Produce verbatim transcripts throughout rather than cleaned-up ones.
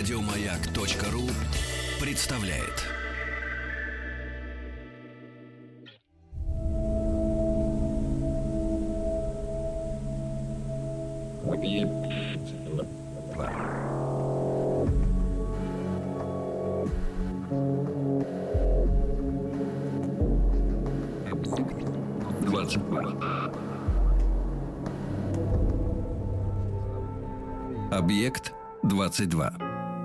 Радиомаяк.ру представляет. Объект двадцать два.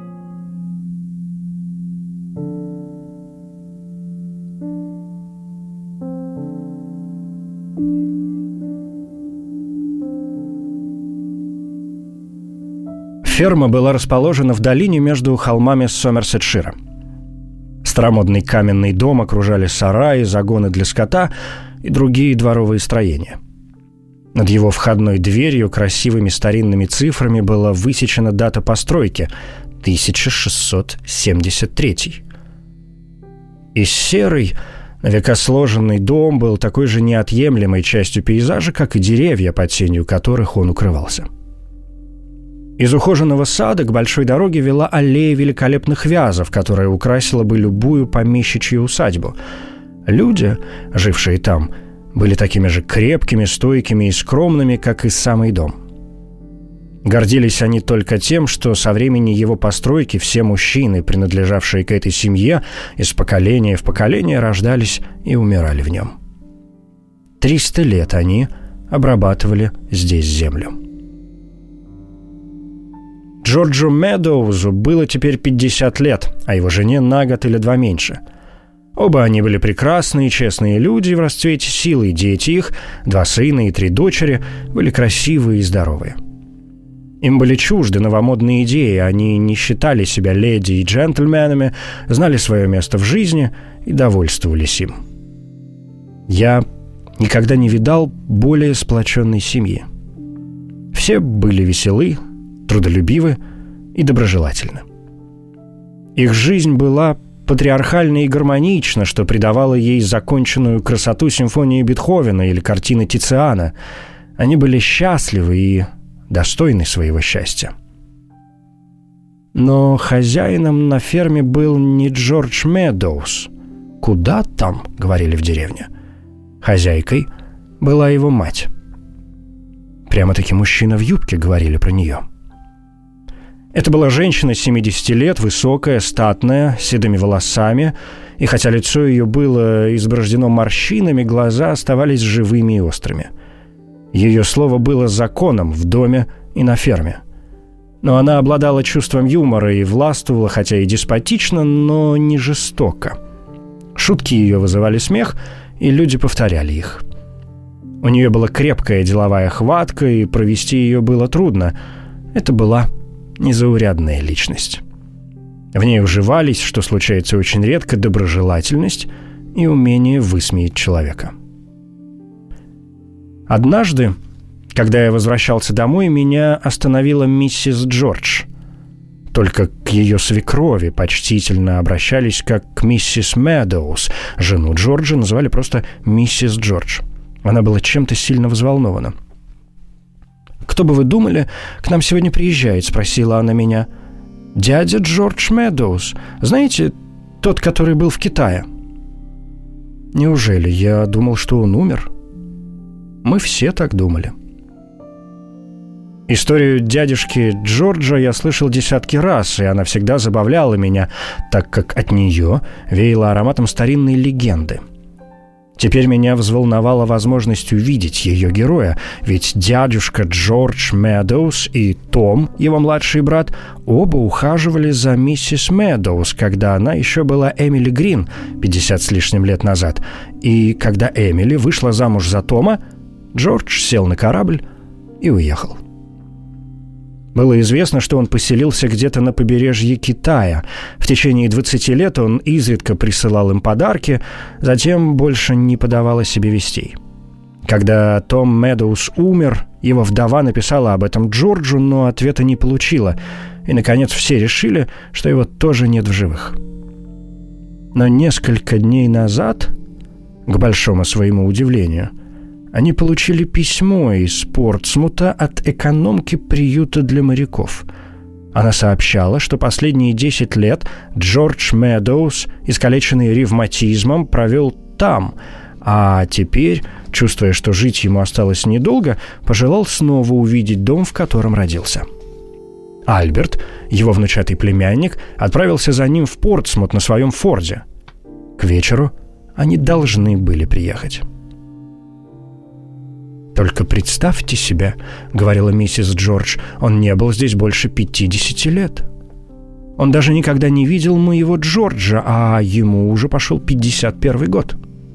Ферма была расположена в долине между холмами Сомерсетшира. Старомодный каменный дом окружали сараи, загоны для скота и другие дворовые строения. Над его входной дверью красивыми старинными цифрами была высечена дата постройки – тысяча шестьсот семьдесят третий. И серый, на века сложенный дом был такой же неотъемлемой частью пейзажа, как и деревья, под сенью которых он укрывался. Из ухоженного сада к большой дороге вела аллея великолепных вязов, которая украсила бы любую помещичью усадьбу. Люди, жившие там, были такими же крепкими, стойкими и скромными, как и самый дом. Гордились они только тем, что со времени его постройки все мужчины, принадлежавшие к этой семье, из поколения в поколение рождались и умирали в нем. Триста лет они обрабатывали здесь землю. Джорджу Медоузу было теперь пятьдесят лет, а его жене на год или два меньше. Оба они были прекрасные, честные люди в расцвете силы, и дети их, два сына и три дочери, были красивые и здоровые. Им были чужды новомодные идеи, они не считали себя леди и джентльменами, знали свое место в жизни и довольствовались им. Я никогда не видал более сплоченной семьи. Все были веселы, трудолюбивы и доброжелательны. Их жизнь была патриархальна и гармонична, что придавало ей законченную красоту симфонии Бетховена или картины Тициана. Они были счастливы и достойны своего счастья. Но хозяином на ферме был не Джордж Медоуз. «Куда там?» — говорили в деревне. Хозяйкой была его мать. Прямо-таки мужчина в юбке, говорили про нее. Это была женщина семидесяти лет, высокая, статная, с седыми волосами, и хотя лицо ее было изборождено морщинами, глаза оставались живыми и острыми. Ее слово было законом в доме и на ферме. Но она обладала чувством юмора и властвовала, хотя и деспотично, но не жестоко. Шутки ее вызывали смех, и люди повторяли их. У нее была крепкая деловая хватка, и провести ее было трудно. Это была незаурядная личность. В ней уживались, что случается очень редко, доброжелательность и умение высмеять человека. Однажды, когда я возвращался домой, меня остановила миссис Джордж. Только к ее свекрови почтительно обращались как к миссис Медоуз. Жену Джорджа называли просто миссис Джордж. Она была чем-то сильно взволнована. «Кто бы вы думали, к нам сегодня приезжает?» — спросила она меня. «Дядя Джордж Медоуз. Знаете, тот, который был в Китае». «Неужели? Я думал, что он умер». Мы все так думали. Историю дядюшки Джорджа я слышал десятки раз, и она всегда забавляла меня, так как от нее веяло ароматом старинной легенды. Теперь меня взволновала возможность увидеть ее героя, ведь дядюшка Джордж Медоуз и Том, его младший брат, оба ухаживали за миссис Медоуз, когда она еще была Эмили Грин пятьдесят с лишним лет назад. И когда Эмили вышла замуж за Тома, Джордж сел на корабль и уехал. Было известно, что он поселился где-то на побережье Китая. В течение двадцати лет он изредка присылал им подарки, затем больше не подавал о себе вестей. Когда Том Медоуз умер, его вдова написала об этом Джорджу, но ответа не получила, и, наконец, все решили, что его тоже нет в живых. Но несколько дней назад, к большому своему удивлению, они получили письмо из Портсмута от экономки приюта для моряков. Она сообщала, что последние десять лет Джордж Медоуз, искалеченный ревматизмом, провел там, а теперь, чувствуя, что жить ему осталось недолго, пожелал снова увидеть дом, в котором родился. Альберт, его внучатый племянник, отправился за ним в Портсмут на своем форде. К вечеру они должны были приехать. «Только представьте себе, — говорила миссис Джордж, — он не был здесь больше пятидесяти лет. Он даже никогда не видел моего Джорджа, а ему уже пошел пятьдесят первый год».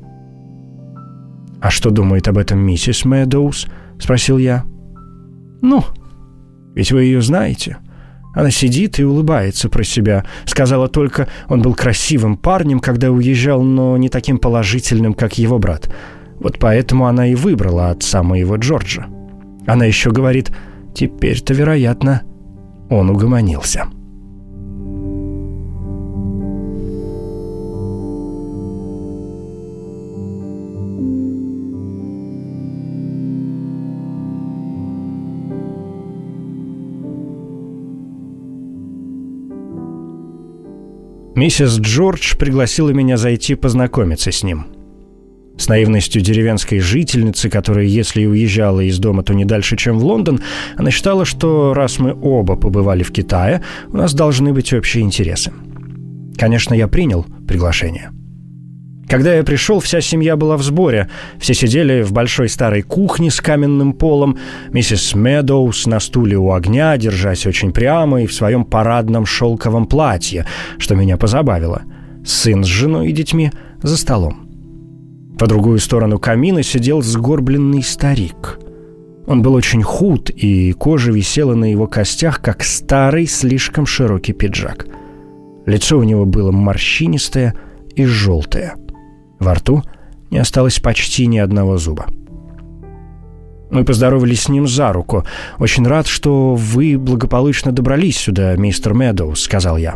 «А что думает об этом миссис Медоуз?» — спросил я. «Ну, ведь вы ее знаете. Она сидит и улыбается про себя. Сказала только, он был красивым парнем, когда уезжал, но не таким положительным, как его брат. Вот поэтому она и выбрала отца моего Джорджа. Она еще говорит, теперь-то, вероятно, он угомонился». Миссис Джордж пригласила меня зайти познакомиться с ним. С наивностью деревенской жительницы, которая, если и уезжала из дома, то не дальше, чем в Лондон, она считала, что раз мы оба побывали в Китае, у нас должны быть общие интересы. Конечно, я принял приглашение. Когда я пришел, вся семья была в сборе. Все сидели в большой старой кухне с каменным полом. Миссис Медоуз на стуле у огня, держась очень прямо и в своем парадном шелковом платье, что меня позабавило. Сын с женой и детьми за столом. По другую сторону камина сидел сгорбленный старик. Он был очень худ, и кожа висела на его костях, как старый, слишком широкий пиджак. Лицо у него было морщинистое и желтое. Во рту не осталось почти ни одного зуба. Мы поздоровались с ним за руку. «Очень рад, что вы благополучно добрались сюда, мистер Медоуз», — сказал я.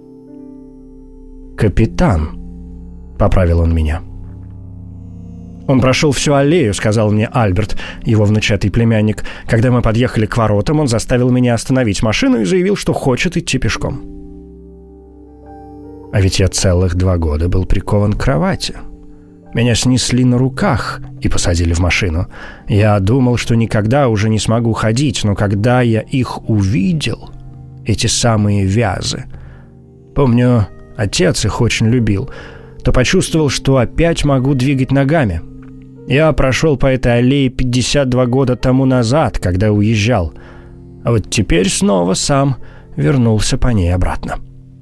«Капитан», — поправил он меня. «Он прошел всю аллею», — сказал мне Альберт, его внучатый племянник. «Когда мы подъехали к воротам, он заставил меня остановить машину и заявил, что хочет идти пешком». А ведь я целых два года был прикован к кровати. Меня снесли на руках и посадили в машину. Я думал, что никогда уже не смогу ходить, но когда я их увидел, эти самые вязы, помню, отец их очень любил, то почувствовал, что опять могу двигать ногами. Я прошел по этой аллее пятьдесят два года тому назад, когда уезжал, а вот теперь снова сам вернулся по ней обратно.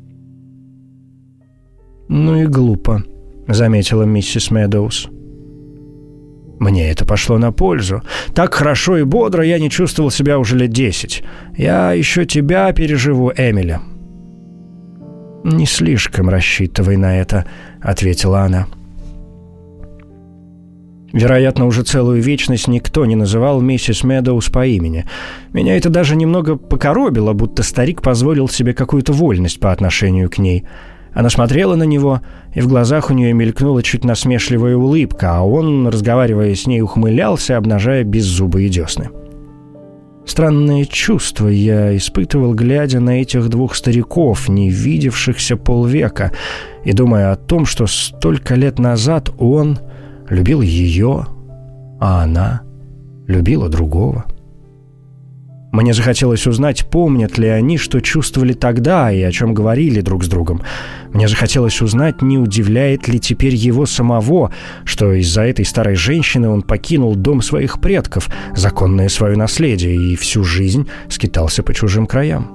«Ну и глупо», — заметила миссис Медоуз. Мне это пошло на пользу. Так хорошо и бодро я не чувствовал себя уже лет десять. Я еще тебя переживу, Эмили. «Не слишком рассчитывай на это», — ответила она. Вероятно, уже целую вечность никто не называл миссис Медоуз по имени. Меня это даже немного покоробило, будто старик позволил себе какую-то вольность по отношению к ней. Она смотрела на него, и в глазах у нее мелькнула чуть насмешливая улыбка, а он, разговаривая с ней, ухмылялся, обнажая беззубые десны. Странное чувство я испытывал, глядя на этих двух стариков, не видевшихся полвека, и думая о том, что столько лет назад он любил ее, а она любила другого. Мне захотелось узнать, помнят ли они, что чувствовали тогда и о чем говорили друг с другом. Мне захотелось узнать, не удивляет ли теперь его самого, что из-за этой старой женщины он покинул дом своих предков, законное свое наследие, и всю жизнь скитался по чужим краям.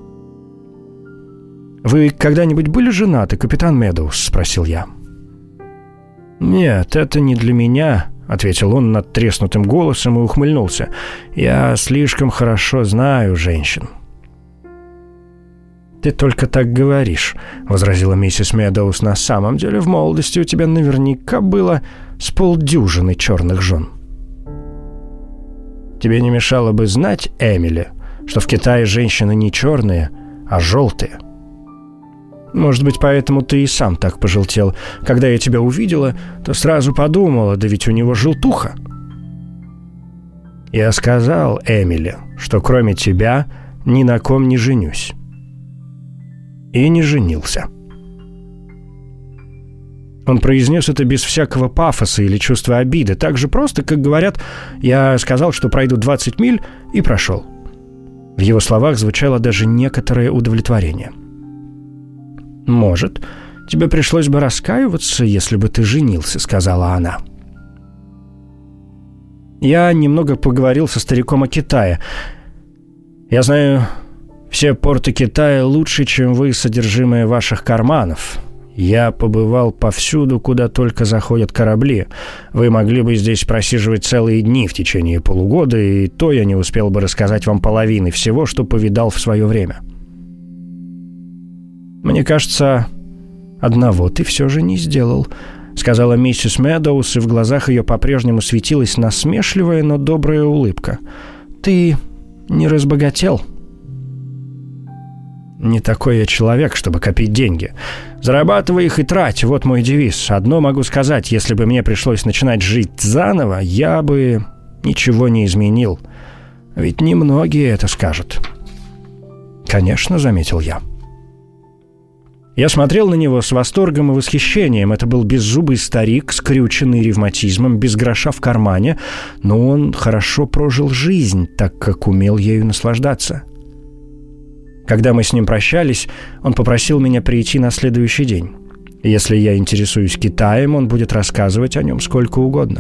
«Вы когда-нибудь были женаты, капитан Медоуз?» — спросил я. «Нет, это не для меня», — ответил он надтреснутым голосом и ухмыльнулся. «Я слишком хорошо знаю женщин». «Ты только так говоришь», — возразила миссис Медоуз. «На самом деле в молодости у тебя наверняка было с полдюжины черных жен». «Тебе не мешало бы знать, Эмили, что в Китае женщины не черные, а желтые. Может быть, поэтому ты и сам так пожелтел. Когда я тебя увидела, то сразу подумала, да ведь у него желтуха». «Я сказал, Эмили, что кроме тебя ни на ком не женюсь». И не женился. Он произнес это без всякого пафоса или чувства обиды, так же просто, как говорят: «Я сказал, что пройду двадцать миль, и прошел». В его словах звучало даже некоторое удовлетворение. «Может, тебе пришлось бы раскаиваться, если бы ты женился», — сказала она. Я немного поговорил со стариком о Китае. «Я знаю все порты Китая лучше, чем вы, содержимое ваших карманов. Я побывал повсюду, куда только заходят корабли. Вы могли бы здесь просиживать целые дни в течение полугода, и то я не успел бы рассказать вам половины всего, что повидал в свое время. Мне кажется, одного ты все же не сделал», — сказала миссис Медоуз, и в глазах ее по-прежнему светилась насмешливая, но добрая улыбка. «Ты не разбогател». «Не такой я человек, чтобы копить деньги. Зарабатывай их и трать, вот мой девиз. Одно могу сказать: если бы мне пришлось начинать жить заново, я бы ничего не изменил. Ведь немногие это скажут». «Конечно», — заметил я. Я смотрел на него с восторгом и восхищением. Это был беззубый старик, скрюченный ревматизмом, без гроша в кармане, но он хорошо прожил жизнь, так как умел ею наслаждаться. Когда мы с ним прощались, он попросил меня прийти на следующий день. Если я интересуюсь Китаем, он будет рассказывать о нем сколько угодно.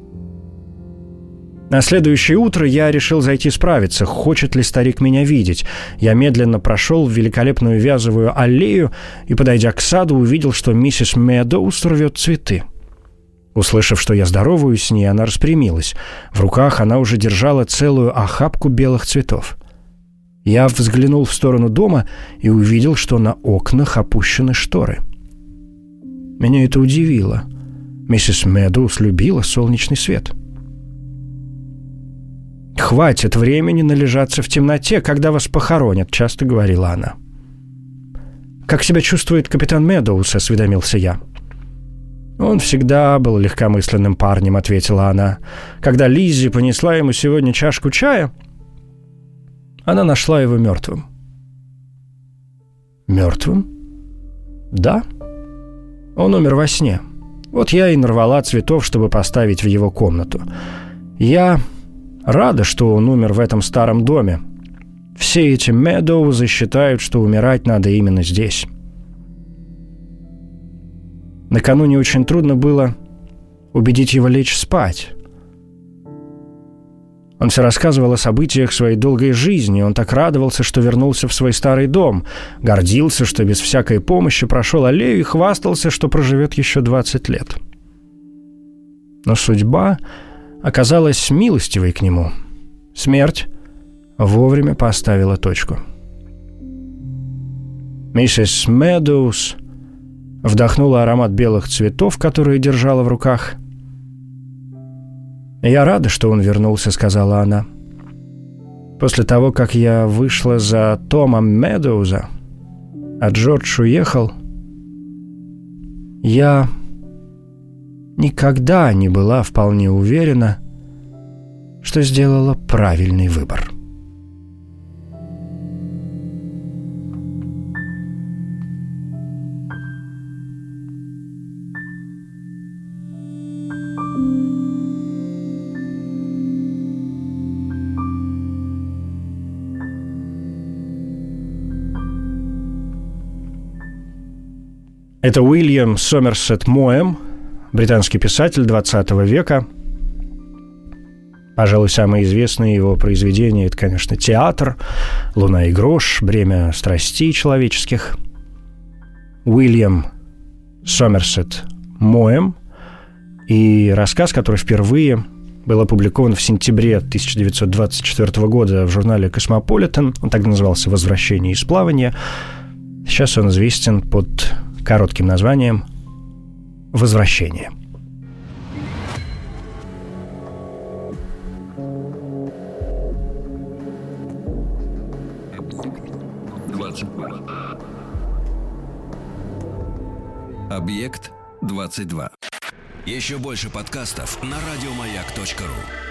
На следующее утро я решил зайти справиться, хочет ли старик меня видеть. Я медленно прошел в великолепную вязовую аллею и, подойдя к саду, увидел, что миссис Медоуз рвет цветы. Услышав, что я здороваюсь с ней, она распрямилась. В руках она уже держала целую охапку белых цветов. Я взглянул в сторону дома и увидел, что на окнах опущены шторы. Меня это удивило. Миссис Медоуз любила солнечный свет. «Хватит времени належаться в темноте, когда вас похоронят», — часто говорила она. «Как себя чувствует капитан Медоуз?» — осведомился я. «Он всегда был легкомысленным парнем», — ответила она. «Когда Лиззи понесла ему сегодня чашку чая, она нашла его мертвым». «Мертвым?» «Да. Он умер во сне. Вот я и нарвала цветов, чтобы поставить в его комнату. Я рада, что он умер в этом старом доме. Все эти Медоузы считают, что умирать надо именно здесь». Накануне очень трудно было убедить его лечь спать. Он все рассказывал о событиях своей долгой жизни. Он так радовался, что вернулся в свой старый дом, гордился, что без всякой помощи прошел аллею, и хвастался, что проживет еще двадцать лет. Но судьба оказалась милостивой к нему. Смерть вовремя поставила точку. Миссис Медоуз вдохнула аромат белых цветов, которые держала в руках. «Я рада, что он вернулся», — сказала она. «После того, как я вышла за Тома Медоуза, а Джордж уехал, я никогда не была вполне уверена, что сделала правильный выбор». Это Уильям Сомерсет Моэм, британский писатель двадцатого века. Пожалуй, самое известное его произведение — это, конечно, «Театр», «Луна и грош», «Бремя страстей человеческих». Уильям Сомерсет Моэм и рассказ, который впервые был опубликован в сентябре тысяча девятьсот двадцать четвёртого года в журнале «Космополитен». Он так назывался «Возвращение из плавания». Сейчас он известен под коротким названием «Возвращение». Объект двадцать два. Еще больше подкастов на радиомаяк точка ру.